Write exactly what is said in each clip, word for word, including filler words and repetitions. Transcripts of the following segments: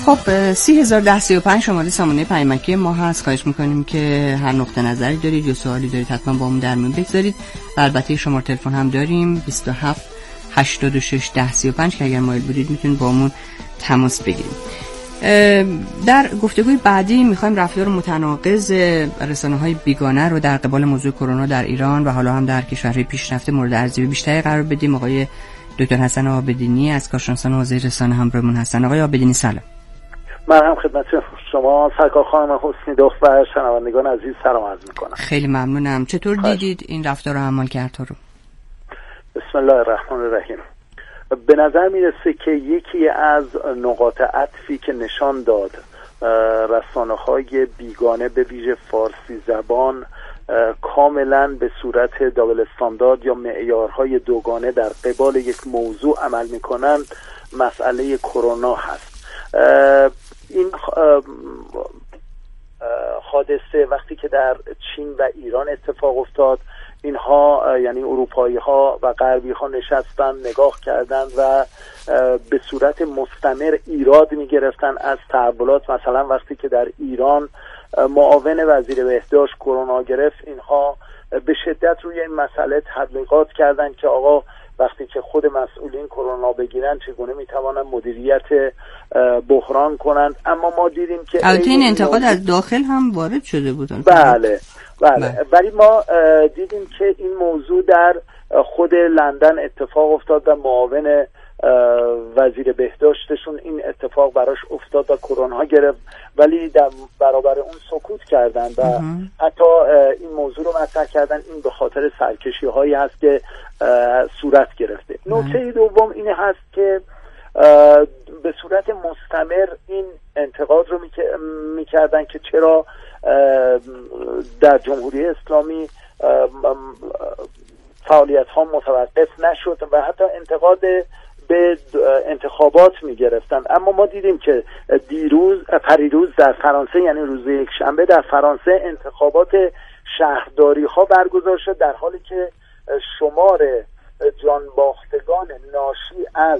خب سی هزار ده سی و پنج شماره سامانه پیامکی ما هست. خواهش میکنیم که هر نقطه نظری دارید یا سوالی دارید حتما با همون در میون بگذارید و البته شماره تلفن هم داریم بیست و هفت هشتاد و شش ده سی و پنج که اگر مایل بودید میتونید با همون تماس بگیرید. در گفتگوی بعدی میخوایم رفتار متناقض رسانه‌های بیگانه رو در قبال موضوع کرونا در ایران و حالا هم در کشورهای پیشرفته مورد ارزیابی بیشتری قرار بدیم. آقای دکتر حسن عابدینی از کارشناسان حوزه رسانه همراهمون هستن. آقای عابدینی سلام. من هم خدمت شما سرکار خانم حسنی دخت و شنوندگان عزیز سلام عرض میکنم. خیلی ممنونم. چطور خواهش. دیدید این رفتار و عملکردها رو؟ بسم الله الرحمن الرحیم. به نظر میرسه که یکی از نقاط عطفی که نشان داد رسانه‌های بیگانه به ویژه فارسی زبان کاملا به صورت دابل استاندارد یا معیارهای دوگانه در قبال یک موضوع عمل میکنن مسئله کرونا هست. این حادثه وقتی که در چین و ایران اتفاق افتاد، اینها یعنی اروپایی ها و غربی ها نشستن نگاه کردن و به صورت مستمر ایراد می گرفتن از تحولات. مثلا وقتی که در ایران معاون وزیر بهداشت کرونا گرفت، اینها به شدت روی این مسئله تبلیغات کردن که آقا وقتی که خود مسئولین کرونا بگیرن چگونه میتوانن مدیریت بحران کنند. اما ما دیدیم که البته این انتقاد از داخل هم وارد شده بود. بله بله ولی ما دیدیم که این موضوع در خود لندن اتفاق افتاد و معاون وزیر بهداشتشون این اتفاق براش افتاد و کرونا گرفت، ولی در برابر اون سکوت کردن و حتی این موضوع رو مطرح کردن این به خاطر سرکشی هایی هست که صورت گرفته. نکته دوم این هست که به صورت مستمر این انتقاد رو میکردن که چرا در جمهوری اسلامی فعالیت ها متوقف نشد و حتی انتقاد به انتخابات می گرفتن. اما ما دیدیم که دیروز پریروز در فرانسه، یعنی روز یک شنبه در فرانسه انتخابات شهرداری ها برگزار شد، در حالی که شمار جانباختگان ناشی از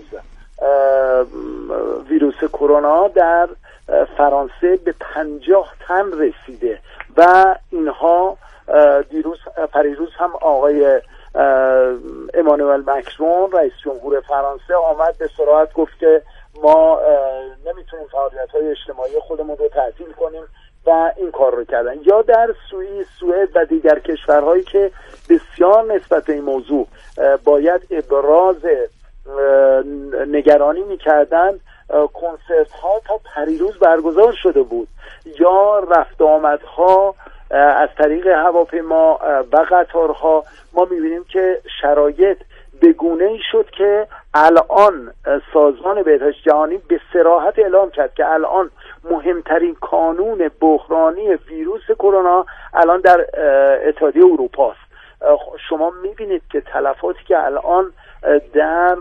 ویروس کرونا در فرانسه به پنجاه تن رسیده و اینها دیروز پریروز هم آقای امانوئل مکرون رئیس جمهور فرانسه آمد به صراحت گفت که ما نمیتونیم فعالیت‌های اجتماعی خودمون رو تعطیل کنیم و این کار رو کردن. یا در سوئیس، سوئد و دیگر کشورهایی که بسیار نسبت به این موضوع باید ابراز نگرانی میکردن، کنسرت ها تا پریروز برگزار شده بود یا رفت آمدها از طریق هواپیما و قطارها. ما میبینیم که شرایط به گونه‌ای شد که الان سازمان بهداشت جهانی به صراحت اعلام کرد که الان مهمترین کانون بحرانی ویروس کرونا الان در اتحادیه اروپا است. شما میبینید که تلفاتی که الان در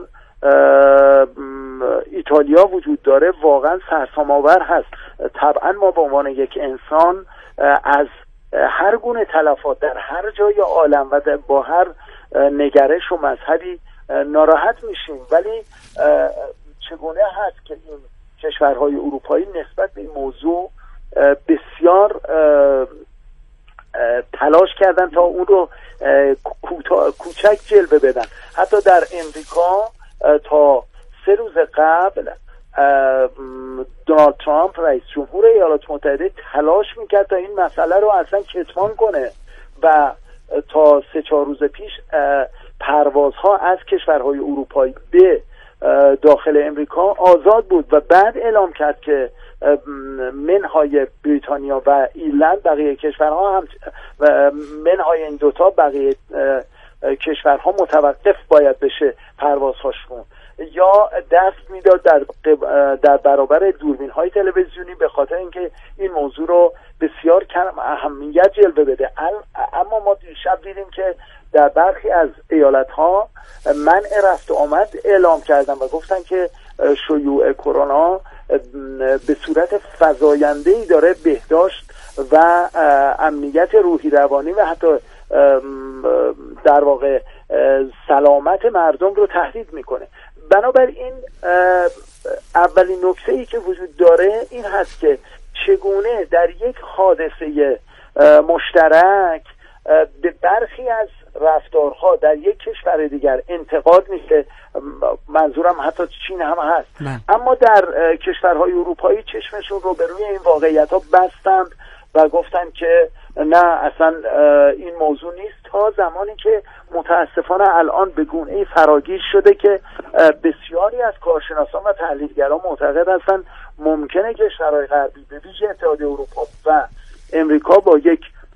ایتالیا وجود داره واقعا سرسام‌آور هست. طبعا ما به عنوان یک انسان از هر گونه تلفات در هر جای عالم و با هر نگرش و مذهبی ناراحت میشیم، ولی چگونه هست که این کشورهای اروپایی نسبت به این موضوع بسیار تلاش کردن تا اون رو کوچک جلوه بدن. حتی در امریکا تا سه روز قبل دونالد ترامپ رئیس جمهور ایالات متحده تلاش میکرد تا این مسئله رو اصلا کتمان کنه و تا سه چهار روز پیش پروازها از کشورهای اروپایی به داخل امریکا آزاد بود و بعد اعلام کرد که منهای بریتانیا و ایرلند بقیه کشورها هم منهای این دوتا بقیه کشورها متوقف باید بشه پروازهاشون. یا دست میداد در در برابر دوربین های تلویزیونی به خاطر اینکه این موضوع رو بسیار کم اهمیت جلوه بده. اما ما دیشب دیدیم که در برخی از ایالت ها منع رفت و آمد اعلام کردن و گفتن که شیوع کرونا به صورت فزاینده‌ای داره بهداشت و امنیت روحی روانی و حتی در واقع سلامت مردم رو تهدید میکنه. بنابراین اولین نکته‌ای که وجود داره این هست که چگونه در یک حادثه مشترک به برخی از رفتارها در یک کشور دیگر انتقاد میشه، منظورم حتی چین هم هست نه. اما در کشورهای اروپایی چشمشون رو به روی این واقعیت ها بستند و گفتن که نه اصلا این موضوع نیست، تا زمانی که متاسفانه الان به گونه‌ای فراگیر شده که بسیاری از کارشناسان و تحلیلگران معتقد هستند ممکنه کشورهای غربی به ویژه اتحادیه اروپا و امریکا با یک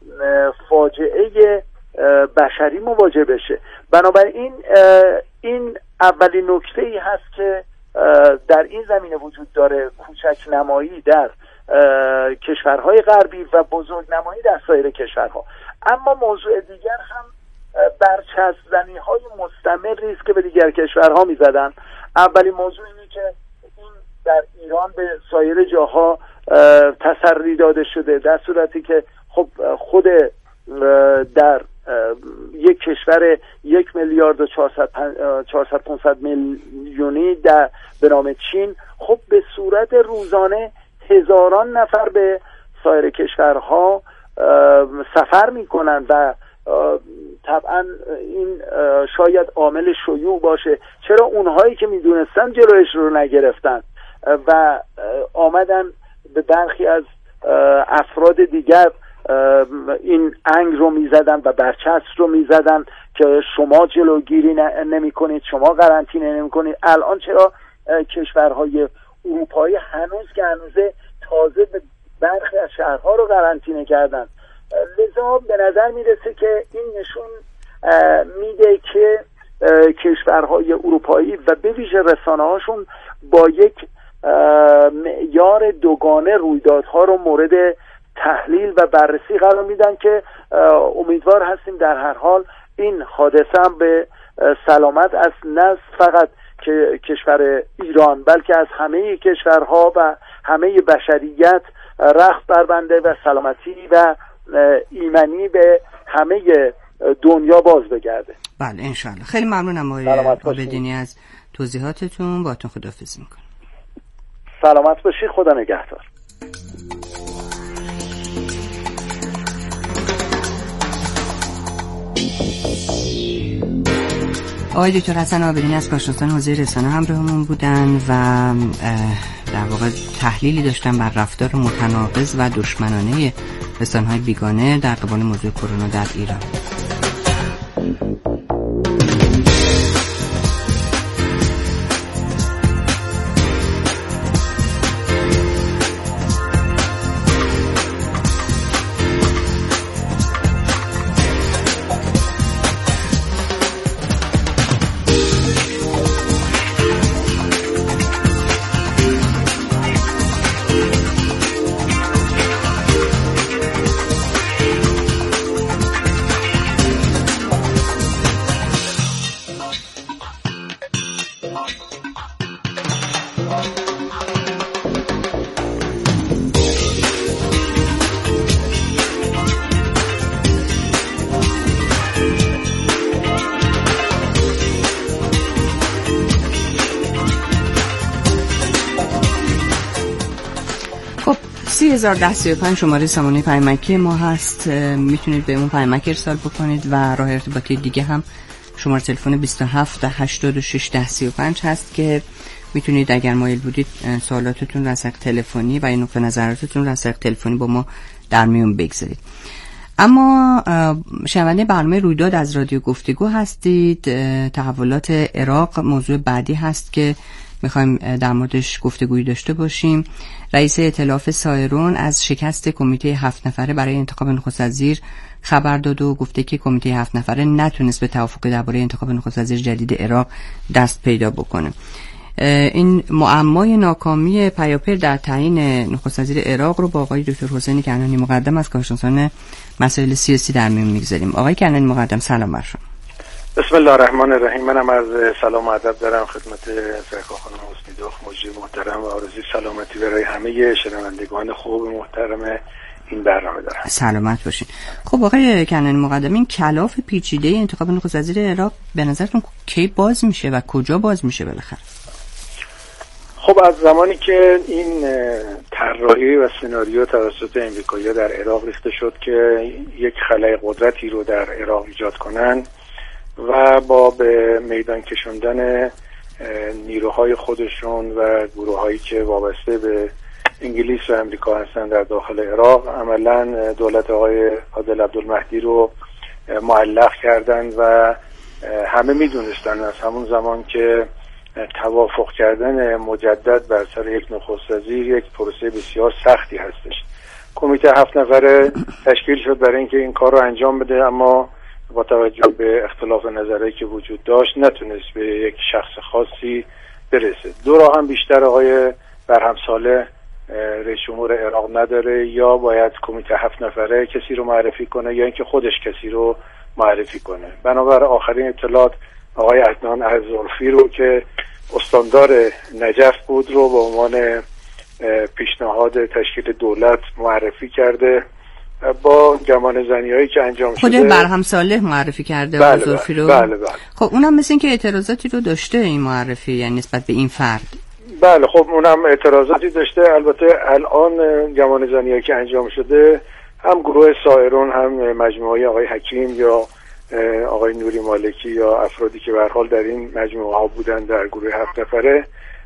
فاجعه بشری مواجه بشه. بنابراین این اولین نکته‌ای هست که در این زمینه وجود داره، کوچک نمایی در کشورهای غربی و بزرگ نمایی در سایر کشورها. اما موضوع دیگر هم برچسب زنی‌های مستمری است که به دیگر کشورها می‌زدن. اولین موضوع اینه که این در ایران به سایر جاها تسری داده شده، در صورتی که خب خود در یک کشور یک میلیارد و چهارصد پانصد میلیونی در به نام چین خب به صورت روزانه هزاران نفر به سایر کشورها سفر میکنن و طبعا این شاید عامل شیوع باشه. چرا اونهایی که میدونستن جلویش رو نگرفتن و آمدن به برخی از افراد دیگر این انگ رو میزدن و برچسب رو میزدن که شما جلوگیری نمی کنید، شما قرنطینه نمی کنید. الان چرا کشورهای اروپایی هنوز که هنوزه تازه به برخی از شهرها رو قرنطینه کردن؟ لذا به نظر میرسه که این نشون میده که کشورهای اروپایی و به ویژه رسانه هاشون با یک معیار دوگانه رویدادها رو مورد تحلیل و بررسی قرار میدن که امیدوار هستیم در هر حال این حادثه هم به سلامت از نه فقط که کشور ایران بلکه از همه کشورها و همه بشریت رخت بربنده و سلامتی و ایمنی به همه دنیا باز بگرده. بله انشالله. خیلی ممنونم آقای عابدینی از توضیحاتتون. باهاتون خداحافظی میکنم. سلامت باشید. خدا نگهدار. آقای دکتر حسن عابدینی از کارشناسان حوزه رسانه همراهمون بودن و در واقع تحلیلی داشتن بر رفتار متناقض و دشمنانه رسانه‌های بیگانه در قبال موضوع کرونا در ایران. سی هزار ده سی و پنج شماره سامانه پیامکی ما هست. میتونید بهمون پیامک ارسال بکنید و راه ارتباطی دیگه هم شماره تلفن بیست و هفت هشتاد و شش ده سی و پنج هست که میتونید اگر مایل بودید سوالاتتون رو از طریق تلفنی و یا نقطه نظراتتون رو از طریق تلفنی با ما در میون بگذارید. اما شنونده برنامه رویداد از رادیو گفتگو هستید. تحولات عراق موضوع بعدی هست که میخوایم در موردش گفتگویی داشته باشیم. رئیس ائتلاف سایرون از شکست کمیته هفت نفره برای انتخاب نخست وزیر خبر داد و گفته که کمیته هفت نفره نتونست به توافق درباره انتخاب نخست وزیر جدید عراق دست پیدا بکنه. این معمای ناکامی پیاپی در تعیین نخست وزیر عراق رو با آقای دکتر حسین کنعانی مقدم از کارشناسان مسائل سیاسی در میون میگذاریم. آقای کنعانی مقدم سلام بر شما. بسم الله الرحمن الرحیم. منم از سلام و ادب دارم خدمت زرکا خانم حسنی دخ مجری محترم و آرزوی سلامتی برای همه شنوندگان خوب محترم این برنامه دارم. سلامت باشین. خب آقای کنعانی مقدم، این کلاف پیچیده انتخاب نخست وزیر عراق به نظرتون کی باز میشه و کجا باز میشه بالاخره؟ خب از زمانی که این طراحی و سناریو توسط امریکایی‌ها در عراق ریخته شد که یک خلأ قدرتی رو در عراق ایجاد کنن و با به میدان کشوندن نیروهای خودشون و گروه‌هایی که وابسته به انگلیس و امریکا هستن در داخل عراق، عملاً دولت آقای عادل عبدالمهدی رو معلق کردن و همه میدونستن از همون زمان که توافق کردن مجدد بر سر یک نخست وزیر یک پروسه بسیار سختی هستش. کمیته هفت نفره تشکیل شد برای اینکه این کار رو انجام بده، اما با توجه به اختلاف نظری که وجود داشت نتونست به یک شخص خاصی برسه. دو راه هم بیشتر آقای برهم صالح رئیس جمهور عراق نداره، یا باید کمیته هفت نفره کسی رو معرفی کنه یا اینکه خودش کسی رو معرفی کنه. بنابر آخرین اطلاعات آقای عدنان الزلفی رو که استاندار نجف بود رو به عنوان پیشنهاد تشکیل دولت معرفی کرده. با گمان زنی‌هایی که انجام شده خود برهم صالح معرفی کرده بله الزلفی رو. بله بله. خب اونم مثل این که اعتراضاتی رو داشته این معرفی، یعنی نسبت به این فرد. بله خب اونم اعتراضاتی داشته. البته الان گمان زنی‌هایی که انجام شده هم گروه سائرون هم مجموعه آقای حکیم یا آقای نوری مالکی یا افرادی که به هر حال در این مجموعه ها بودن در گروه هفت نفره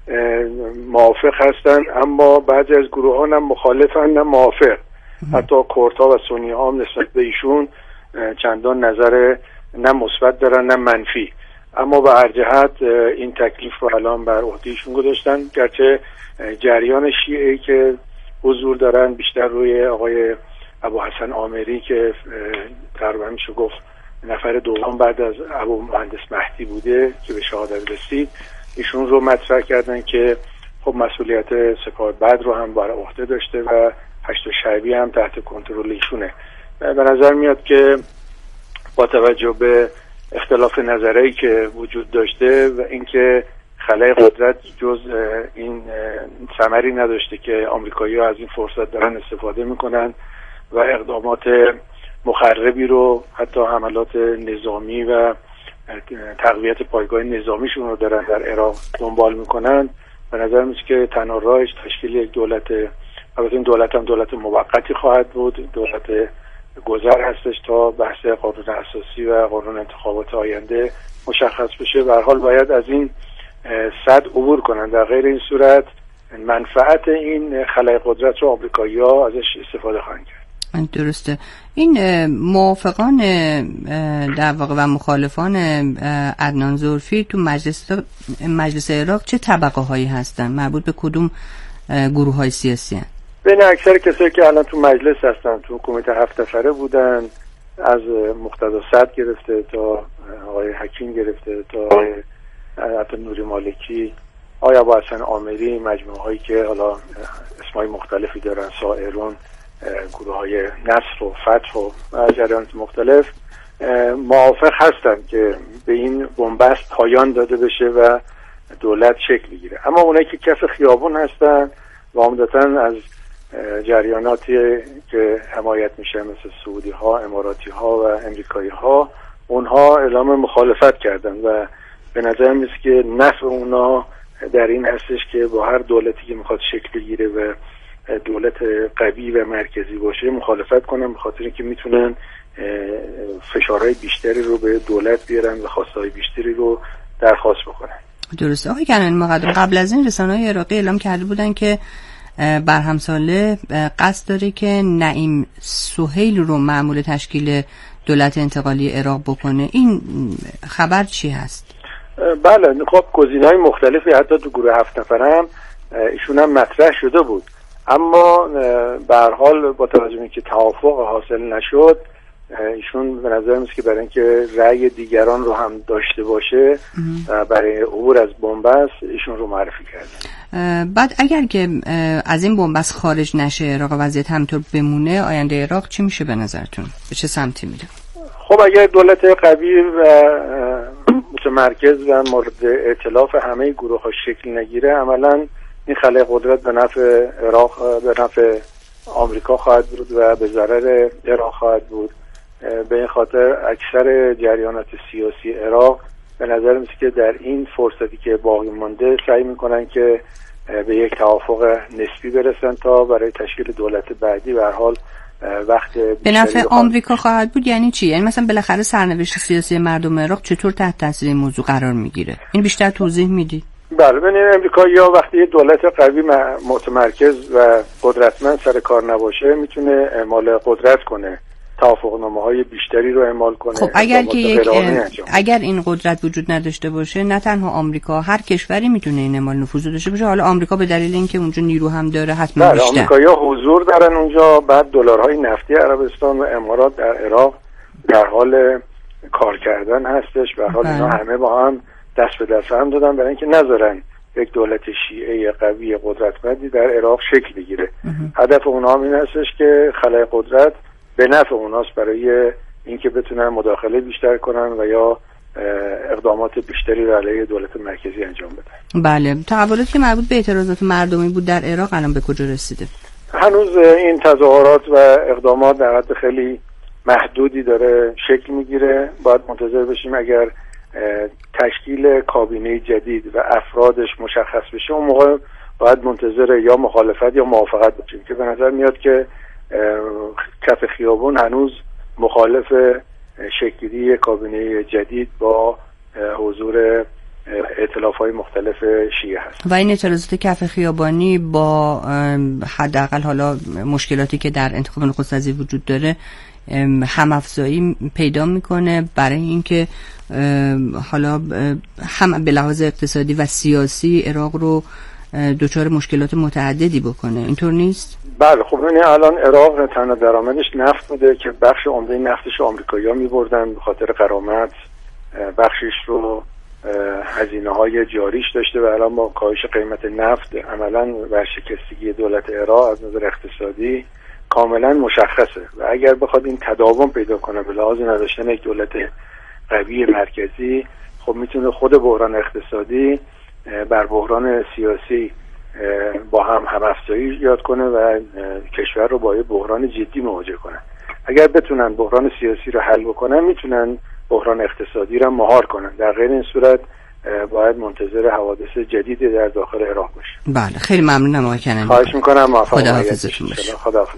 موافق هستند، اما بعضی از گروه ها هم مخالفن نه موافق. حتی کردها و سنی ها هم نسبت به ایشون چندان نظر نه مثبت دارن نه منفی، اما به هر جهت این تکلیف رو الان بر عهده ایشون گذاشتن. گرچه جریان شیعه‌ای که حضور دارن بیشتر روی آقای ابوحسن آمری که تقریبا میشه گفت نفر دوم بعد از ابو مهندس مهدی بوده که به شهادت رسید، ایشون رو مطرح کردن که خب مسئولیت سپاه بد رو هم بر عهده داشته و هشت شعبی هم تحت کنترل ایشونه. به نظر میاد که با توجه به اختلاف نظری که وجود داشته و اینکه خلأ قدرت جز این ثمری نداشته که آمریکایی‌ها از این فرصت دارن استفاده میکنن و اقدامات مخربی رو، حتی حملات نظامی و تقویت پایگاه نظامیشون رو دارن در عراق دنبال میکنن. به نظر میاد که تنها راهش تشکیل یک دولت، البته این دولت هم دولت موقتی خواهد بود، دولت گذر هستش تا بحث قانون اساسی و قانون انتخابات آینده مشخص بشه. به هر حال باید از این صد عبور کنن، در غیر این صورت منفعت این خلأ قدرت رو آمریکایی‌ها ازش استفاده خواهند کرد. درسته. این موافقان در واقع و مخالفان عدنان زلفی تو مجلس مجلس عراق چه طبقه هایی هستن؟ مربوط به کدوم گروه های سیاسی هستن؟ بین اکثر کسایی که الان تو مجلس هستن تو کمیته هفت نفره بودن، از مقتدا صدر گرفته تا آقای حکیم گرفته تا آقای حتی نوری مالکی، آقای ابوحسن آمری، مجموعه هایی که حالا اسمای مختلفی دارن، سائرون، گروه های نصر و فتح و جریانات مختلف، موافق هستن که به این بنبست پایان داده بشه و دولت شکل بگیره. اما اونایی که کف خیابون هستن و عمدتاً از جریاناتی که حمایت میشه مثل سعودی ها، اماراتی ها و امریکایی ها، اونها اعلام مخالفت کردن و به نظر میاد که نفع اونا در این هستش که با هر دولتی که میخواد شکل بگیره و دولت قوی و مرکزی باشه مخالفت کنن، به خاطر اینکه میتونن فشارهای بیشتری رو به دولت بیارن و خواستهای بیشتری رو درخواست بکنن. درسته. آقای کنعانی مقدم، قبل از این رسانه‌های عراقی اعلام کرده بودن که برهم صالح قصد داره که نعیم سهیل رو مأمور تشکیل دولت انتقالی عراق بکنه. این خبر چی هست؟ بله، خب گزینه‌های مختلفی حتی تو گروه هفت نفره هم ایشون هم مطرح شده بود، اما به هر حال با توجه به اینکه توافق حاصل نشد، ایشون به نظر میاد که برای اینکه رأی دیگران رو هم داشته باشه و برای عبور از بنبست ایشون رو معرفی کرد. بعد اگر که از این بنبست خارج نشه، عراق وضعیت همینطور بمونه، آینده عراق چی میشه به نظرتون؟ به چه سمتی میره؟ خب اگر دولت قوی و متمرکز و مورد ائتلاف همه گروه ها شکل نگیره، عملاً این خلأ قدرت به نفع عراق، به نفع آمریکا خواهد بود و به ضرر عراق خواهد بود. به این خاطر اکثر جریانات سیاسی عراق به نظر میاد که در این فرصتی که باقی مانده سعی میکنن که به یک توافق نسبی برسن تا برای تشکیل دولت بعدی به هر حال وقت به نفع آمریکا خواهد بود. یعنی چی؟ یعنی مثلا بالاخره سرنوشت سیاسی مردم عراق چطور تحت تاثیر این موضوع قرار میگیره؟ این بیشتر توضیح میدی؟ بله، ببینید امریکا یا وقتی یه دولت قوی متمرکز و قدرتمند سر کار نباشه میتونه اعمال قدرت کنه، توافقنامه‌های بیشتری رو اعمال کنه. خب اگر که یک اگر این قدرت وجود نداشته باشه، نه تنها آمریکا، هر کشوری میتونه این اعمال نفوذ داشته باشه. حالا آمریکا به دلیل اینکه اونجا نیرو هم داره حتما بله، بیشتر. آمریکایی‌ها حضور دارن اونجا، بعد دلارهای نفتی عربستان و امارات در عراق در حال کار کردن هستش. به حال اینا همه با هم دست به دست هم دادن برای اینکه نذارن یک دولت شیعه قوی قدرتمندی در عراق شکل بگیره. هدف اونها هم این هستش که خلای قدرت به نفع اوناست برای اینکه بتونن مداخله بیشتر کنن و یا اقدامات بیشتری رو علیه دولت مرکزی انجام بدن. بله، تحولاتی که مربوط به اعتراضات مردمی بود در عراق الان به کجا رسیده؟ هنوز این تظاهرات و اقدامات در حد خیلی محدودی داره شکل میگیره. باید منتظر بشیم اگر تشکیل کابینه جدید و افرادش مشخص بشه، اون موقع باید منتظر یا مخالفت یا موافقت باشیم که به نظر میاد که کف خیابون هنوز مخالف شکلی کابینه جدید با حضور ائتلاف‌های مختلف شیعه هست. و این اعتراضات کف خیابانی با حداقل حالا مشکلاتی که در انتخاب نخست وزیر وجود داره هم افزایی پیدا میکنه برای اینکه حالا هم به لحاظ اقتصادی و سیاسی عراق رو دچار مشکلات متعددی بکنه. اینطور نیست؟ بله، خب این الان عراق تنها درآمدش نفت بوده که بخش عمده نفتش آمریکایی‌ها می‌بردن به خاطر غرامت، بخشش رو هزینه‌های جاریش داشته و الان با کاهش قیمت نفت عملاً ورشکستگی دولت عراق از نظر اقتصادی کاملا مشخصه و اگر بخواد این تداوم پیدا کنه به لحاظ نداشتن یک دولت قوی مرکزی، خب میتونه خود بحران اقتصادی بر بحران سیاسی با هم هم‌افزایی ایجاد کنه و کشور رو با یه بحران جدی مواجه کنه. اگر بتونن بحران سیاسی رو حل بکنن، میتونن بحران اقتصادی رو مهار کنن. در غیر این صورت باید منتظر حوادث جدیدی در داخل عراق باشیم. بله، خیلی ممنونم آقای کنانی. خواهش میکنم. موفق باشید. خداحافظتون باشه. خداحافظ.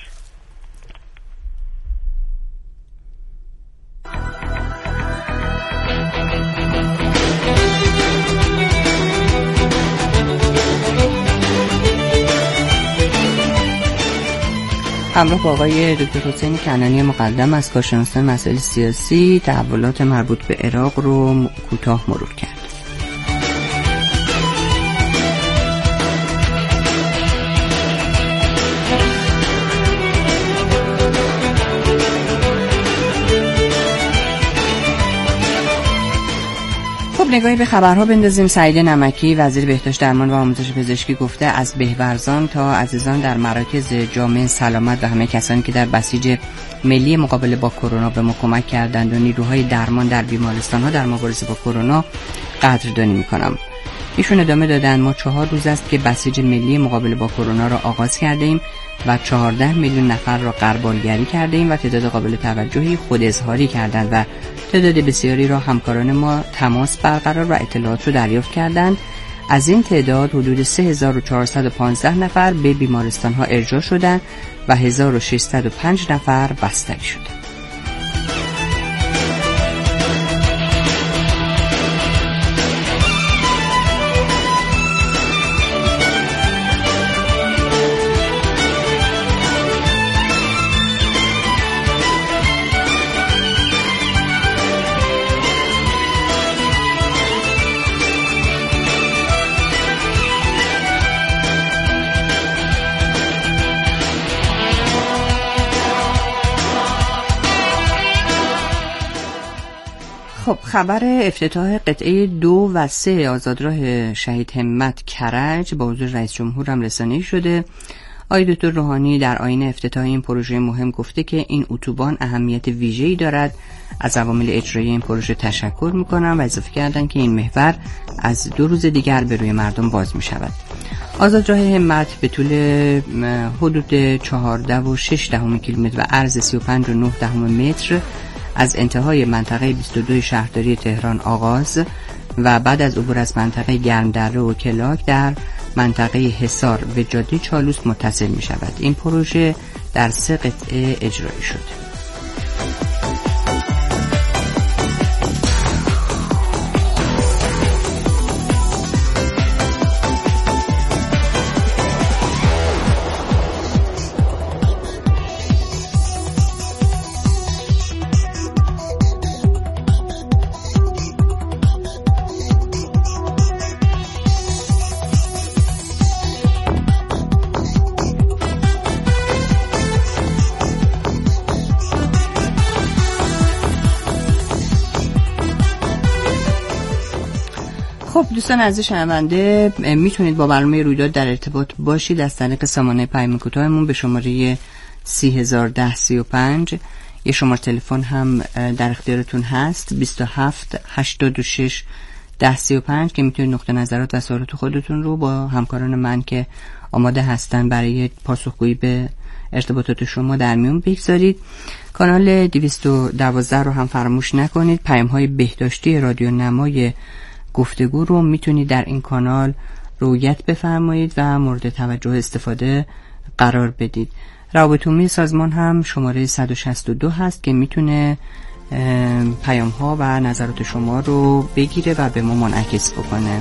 همراه با آقای دکتر حسین کنانی مقدم از کارشناسان مسائل سیاسی تحولات مربوط به عراق رو کوتاه مرور کرد. نگاهی به خبرها بندازیم. سعید نمکی وزیر بهداشت درمان و آموزش پزشکی گفته از بهورزان تا عزیزان در مراکز جامع سلامت و همه کسانی که در بسیج ملی مقابله با کرونا به ما کمک کردند و نیروهای درمان در بیمارستان‌ها در مبارزه با کرونا قدردانی می‌کنم. ایشون ادامه دادن ما چهار روز است که بسیج ملی مقابله با کرونا را آغاز کرده ایم و چهارده میلیون نفر را غربالگری کرده ایم و تعداد قابل توجهی خود اظهاری کردند و تعداد بسیاری را همکاران ما تماس برقرار و اطلاعات را دریافت کردند. از این تعداد حدود سه هزار و چهارصد و پانزده نفر به بیمارستان‌ها ارجاع شدند و هزار و ششصد و پنج نفر بستری شدند. خب خبر افتتاح قطعه دو و سه آزادراه شهید همت کرج با حضور رئیس جمهور هم رسانه‌ای شده. آقای دکتر روحانی در آیین افتتاحی این پروژه مهم گفته که این اتوبان اهمیت ویژه‌ای دارد. از عوامل اجرایی این پروژه تشکر می‌کنم و اضافه کردن که این محور از دو روز دیگر به روی مردم باز می‌شود. آزادراه همت به طول حدود چهارده و شش دهم کیلومتر و عرض سی و پنج و نه دهم متر از انتهای منطقه بیست و دو شهرداری تهران آغاز و بعد از عبور از منطقه گرمدره و کلاک در منطقه حصار و جاده چالوس متصل می شود. این پروژه در سه قطعه اجرایی شد. خب دوستان عزیز شنونده، میتونید با برنامه رویداد در ارتباط باشید از طریق سامانه پیام کوتاهمون به شماره سی هزار و ده سی و پنج. یه شماره تلفن هم در اختیارتون هست بیست و هفت هشتاد و شش ده سی و پنج که میتونید نقطه نظرات و سوالات خودتون رو با همکاران من که آماده هستن برای پاسخگویی به ارتباطات شما در میون بگذارید. کانال دویست و دوازده رو هم فراموش نکنید. پیام‌های بهداشتی رادیو نمای گفتگو رو میتونید در این کانال رویت بفرمایید و مورد توجه استفاده قرار بدید. روابط عمومی سازمان هم شماره صد و شصت و دو هست که میتونه پیام ها و نظرات شما رو بگیره و به ما منعکس بکنه.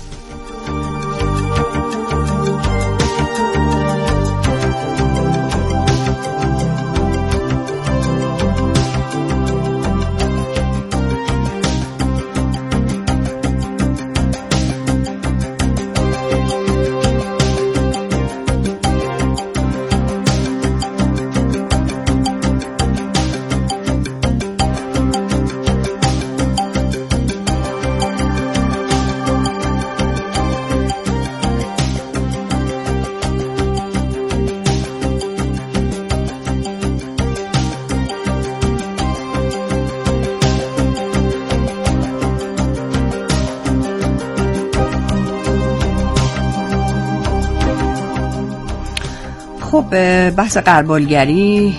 خب بحث غربالگری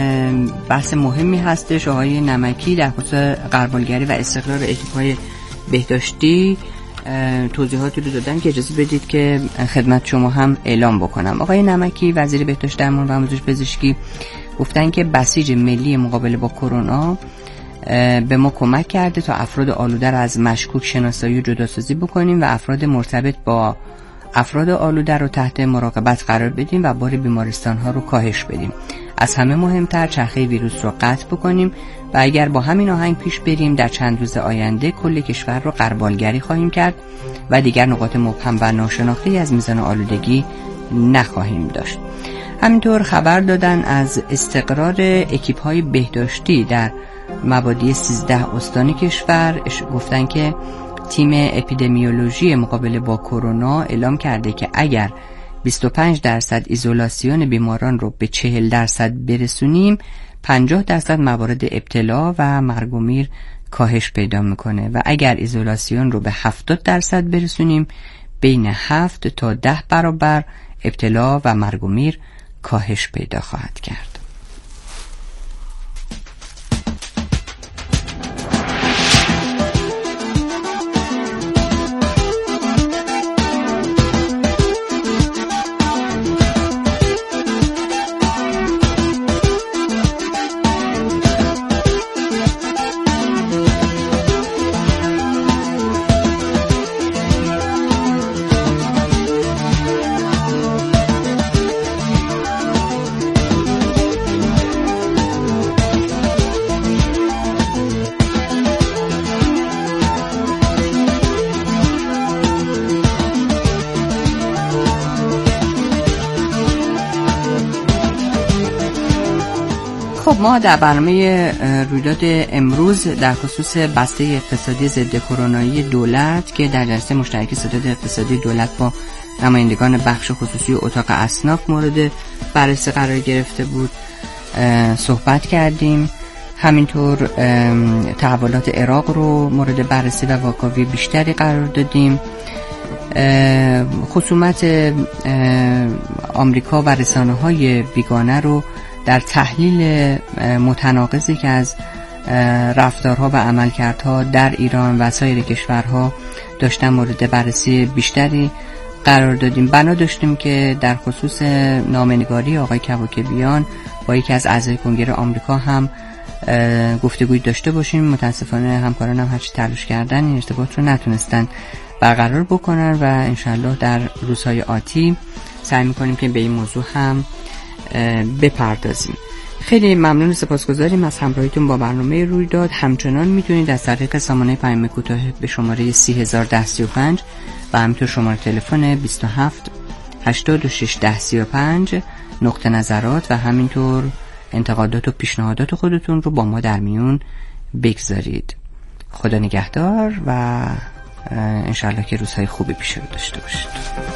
بحث مهمی هستش. آقای نمکی در خصوص غربالگری و استقرار اکیپ‌های بهداشتی توضیحاتی رو دادن که اجازه بدید که خدمت شما هم اعلام بکنم. آقای نمکی وزیر بهداشت درمان و آموزش پزشکی گفتن که بسیج ملی مقابله با کرونا به ما کمک کرده تا افراد آلوده را از مشکوک شناسایی و جداسازی بکنیم و افراد مرتبط با افراد آلوده رو تحت مراقبت قرار بدیم و بار بیمارستان ها رو کاهش بدیم. از همه مهمتر چرخه ویروس رو قطع بکنیم و اگر با همین آهنگ پیش بریم در چند روز آینده کل کشور رو غربالگری خواهیم کرد و دیگر نقاط مبهم و ناشناخته از میزان آلودگی نخواهیم داشت. همینطور خبر دادن از استقرار اکیپ های بهداشتی در مبادی سیزده استان کشور. گفتن که تیم اپیدمیولوژی مقابله با کرونا اعلام کرده که اگر بیست و پنج درصد ایزولاسیون بیماران رو به چهل درصد برسونیم پنجاه درصد موارد ابتلا و مرگ و میر کاهش پیدا میکنه و اگر ایزولاسیون رو به هفتاد درصد برسونیم بین هفت تا ده برابر ابتلا و مرگ و میر کاهش پیدا خواهد کرد. خب ما در برنامه رویداد امروز در خصوص بسته اقتصادی ضد کرونایی دولت که در جلسه مشترک ستاد اقتصادی دولت با نمایندگان بخش خصوصی و اتاق اصناف مورد بررسی قرار گرفته بود صحبت کردیم. همینطور تحولات عراق رو مورد بررسی و واکاوی بیشتری قرار دادیم. خصومت آمریکا و رسانه‌های بیگانه رو در تحلیل متناقضی که از رفتارها و عملکردها در ایران و سایر کشورها داشتن مورد بررسی بیشتری قرار دادیم. بنا داشتیم که در خصوص نامه‌نگاری آقای کواکبیان با یکی از اعضای کنگره آمریکا هم گفتگوی داشته باشیم. متاسفانه همکاران هم هرچی تلاش کردن این ارتباط رو نتونستن برقرار بکنن و انشالله در روزهای آتی سعی میکنیم که به این موضوع هم بپردازیم. خیلی ممنون و سپاسگزاریم از همراهیتون با برنامه رویداد. همچنان میتونید از طریق سامانه پیام کوتاه به شماره سی هزار ده سی و پنج و همینطور شماره تلفن بیست و هفت هشتاد و شش ده سی و پنج نقطه نظرات و همینطور انتقادات و پیشنهادات خودتون رو با ما در میون بگذارید. خدا نگهدار و انشالله که روزهای خوبی پیش رو داشته باشید.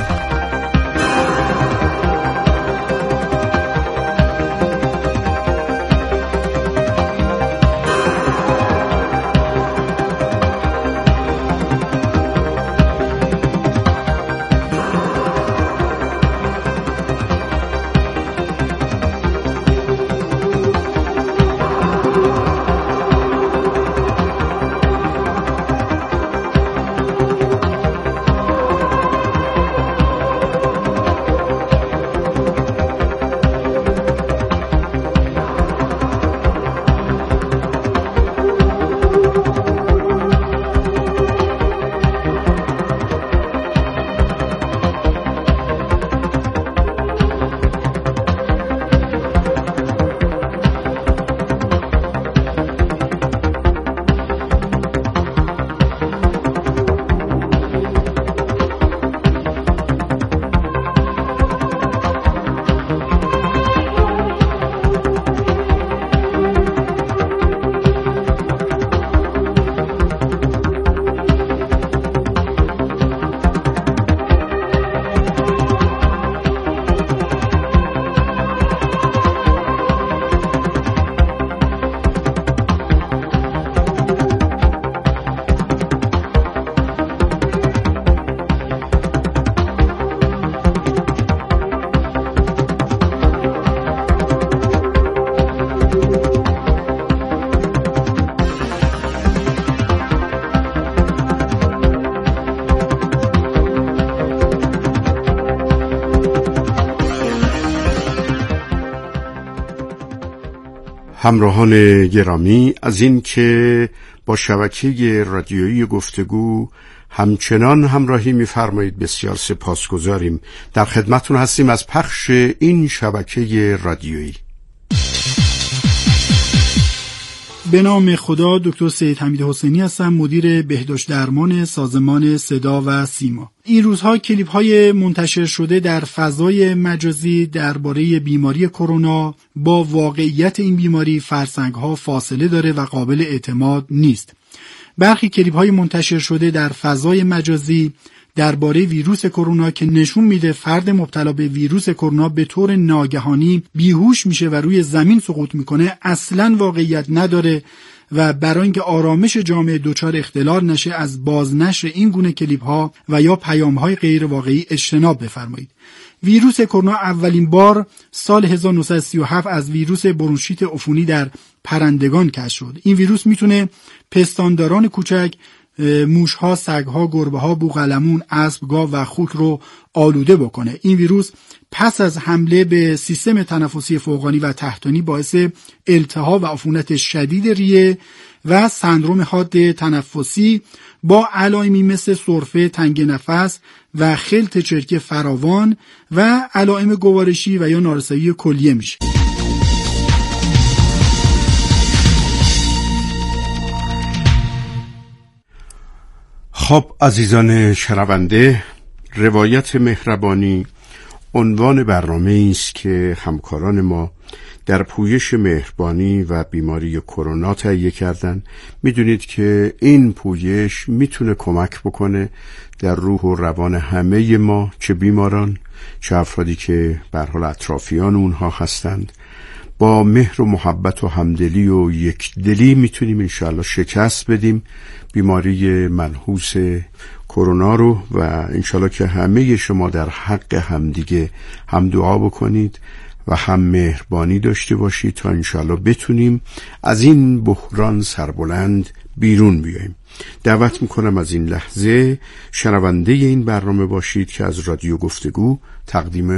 همراهان گرامی، از این که با شبکه رادیویی گفتگو همچنان همراهی می‌فرمایید بسیار سپاسگزاریم. در خدمتتون هستیم از پخش این شبکه رادیویی. به نام خدا. دکتر سید حمید حسینی هستم، مدیر بهداشت درمان سازمان صدا و سیما. این روزها کلیپ های منتشر شده در فضای مجازی درباره بیماری کرونا با واقعیت این بیماری فرسنگ ها فاصله داره و قابل اعتماد نیست. برخی کلیپ های منتشر شده در فضای مجازی درباره ویروس کرونا که نشون میده فرد مبتلا به ویروس کرونا به طور ناگهانی بیهوش میشه و روی زمین سقوط میکنه اصلاً واقعیت نداره و برای اینکه آرامش جامعه دچار اختلال نشه از بازنشر این گونه کلیپ ها و یا پیام های غیر واقعی اجتناب بفرمایید. ویروس کرونا اولین بار سال هزار و نهصد و سی و هفت از ویروس برونشیت عفونی در پرندگان کشف شد. این ویروس میتونه پستانداران کوچک، موشها، سگها، گربه‌ها، بوقلمون، اسب، گاو و خوک رو آلوده بکنه. این ویروس پس از حمله به سیستم تنفسی فوقانی و تحتانی باعث التهاب و عفونت شدید ریه و سندرم حاد تنفسی با علائمی مثل سرفه، تنگ نفس و خلط چرکی فراوان و علائم گوارشی و یا نارسایی کلیه میشه. خب عزیزان شنونده، روایت مهربانی عنوان برنامه است که همکاران ما در پویش مهربانی و بیماری کرونا تهیه کردن. میدونید که این پویش میتونه کمک بکنه در روح و روان همه ما، چه بیماران چه افرادی که به هر حال اطرافیان اونها هستند. با مهر و محبت و همدلی و یکدلی میتونیم انشاءالله شکست بدیم بیماری منحوس کرونا رو و انشاءالله که همه شما در حق همدیگه هم دعا بکنید و هم مهربانی داشته باشید تا انشاءالله بتونیم از این بحران سربلند بیرون بیاییم. دعوت میکنم از این لحظه شنونده این برنامه باشید که از رادیو گفتگو تقدیم